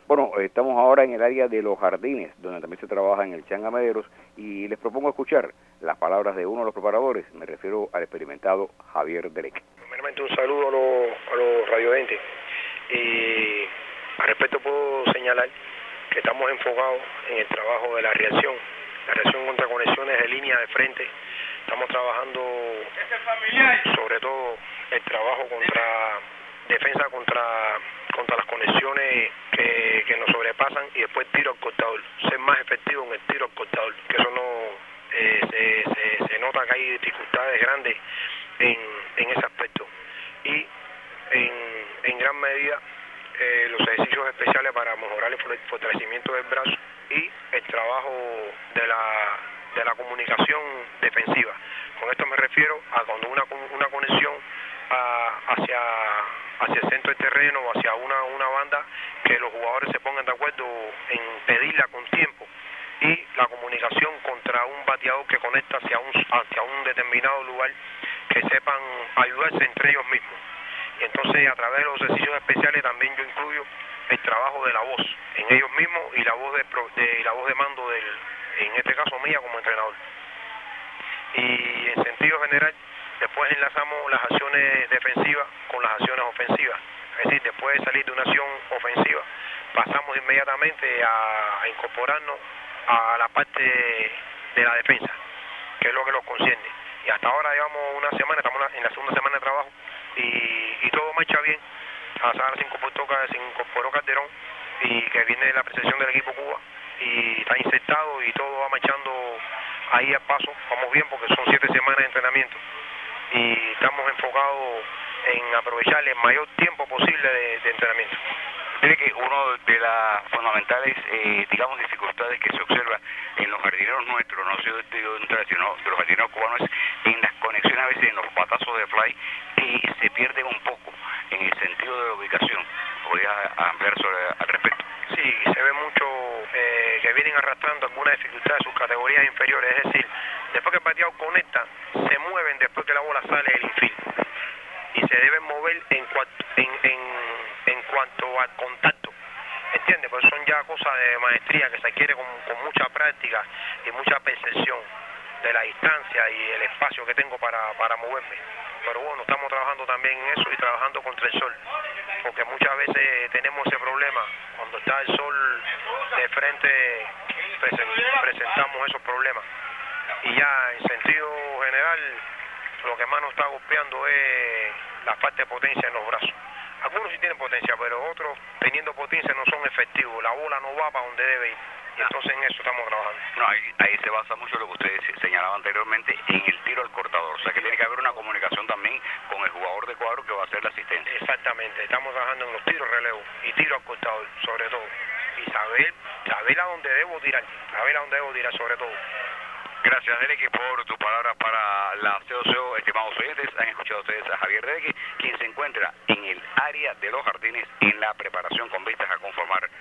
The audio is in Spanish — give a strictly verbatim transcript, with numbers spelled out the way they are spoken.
Bueno, estamos ahora en el área de los jardines, donde también se trabaja en el Changa Mederos, y les propongo escuchar las palabras de uno de los preparadores. Me refiero al experimentado Javier Derek. Primeramente un saludo a los, a los radiovidentes. Y al respecto puedo señalar que estamos enfocados en el trabajo de la reacción, la reacción contra conexiones de línea de frente. Estamos trabajando sobre todo el trabajo contra defensa contra contra las conexiones que, que nos sobrepasan, y después tiro al cortador, ser más efectivo en el tiro al cortador, que eso no eh, se, se, se nota que hay dificultades grandes en, en ese aspecto, y en, en gran medida eh, los ejercicios especiales para mejorar el fortalecimiento del brazo y el trabajo de la de la comunicación defensiva. Con esto me refiero a cuando una una conexión a, hacia hacia el centro del terreno o hacia una una banda, que los jugadores se pongan de acuerdo en pedirla con tiempo, y la comunicación contra un bateador que conecta hacia un hacia un determinado lugar, que sepan ayudarse entre ellos mismos. Y entonces, a través de los ejercicios especiales también yo incluyo el trabajo de la voz en ellos mismos y la voz de, de la voz de mando del, en este caso mía como entrenador. Y en sentido general, después enlazamos las acciones defensivas con las acciones ofensivas. Es decir, después de salir de una acción ofensiva, pasamos inmediatamente a, a incorporarnos a la parte de, de la defensa, que es lo que los concierne. Y hasta ahora llevamos una semana, estamos en la segunda semana de trabajo, y, y todo marcha bien. A Sara se incorporó, se incorporó Calderón, y que viene la preselección del equipo Cuba, y está insertado, y todo va marchando ahí a paso. Vamos bien porque son siete semanas de entrenamiento, y estamos enfocados en aprovechar el mayor tiempo posible de, de entrenamiento. Tiene que uno de las fundamentales, eh, digamos, dificultades que se observa en los jardineros nuestros, no solo de, de, sino de los jardineros cubanos, es en las conexiones, a veces en los batazos de fly, que se pierden un poco en el sentido de la ubicación. ¿Podrías ampliar sobre al respecto? Sí, se ve mucho eh, que vienen arrastrando alguna dificultad de sus categorías inferiores, es decir, después que el bateador conecta, se mueven después que la bola sale del infield, y se deben mover en, en, en, en cuanto al contacto, ¿entiendes? Pues son ya cosas de maestría que se adquiere con, con mucha práctica y mucha percepción de la distancia y el espacio que tengo para, para moverme. Pero bueno, estamos trabajando también en eso y trabajando contra el sol, porque muchas veces tenemos ese problema, cuando está el sol de frente presentamos esos problemas. Y ya en sentido general, lo que más nos está golpeando es la falta de potencia en los brazos. Algunos sí tienen potencia, pero otros, teniendo potencia, no son efectivos. La bola no va para donde debe ir. Y entonces en eso estamos trabajando. No, ahí, ahí se basa mucho lo que ustedes señalaban anteriormente, en el tiro al cortador. O sea, que tiene que haber una comunicación también con el jugador de cuadro que va a hacer la asistencia. Exactamente. Estamos trabajando en los tiros relevo y tiro al cortador, sobre todo. Y saber, saber a dónde debo tirar. Saber a dónde debo tirar, sobre todo. Gracias, Derek, por tus palabras para la C O C O. Estimados oyentes, han escuchado ustedes a Javier Derek, quien se encuentra en el área de los jardines en la preparación con vistas a conformar